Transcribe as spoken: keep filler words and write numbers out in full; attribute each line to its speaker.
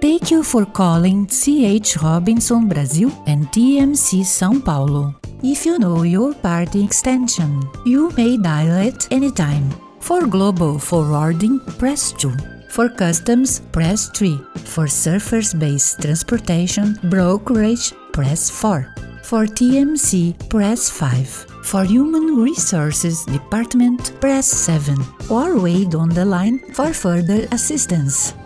Speaker 1: Thank you for calling C H Robinson Brasil and T M C São Paulo. If you know your party extension, you may dial it anytime. For global forwarding, press two. For customs, press three. For surface-based transportation, brokerage, press four. For T M C, press five. For Human Resources Department, press seven. Or wait on the line for further assistance.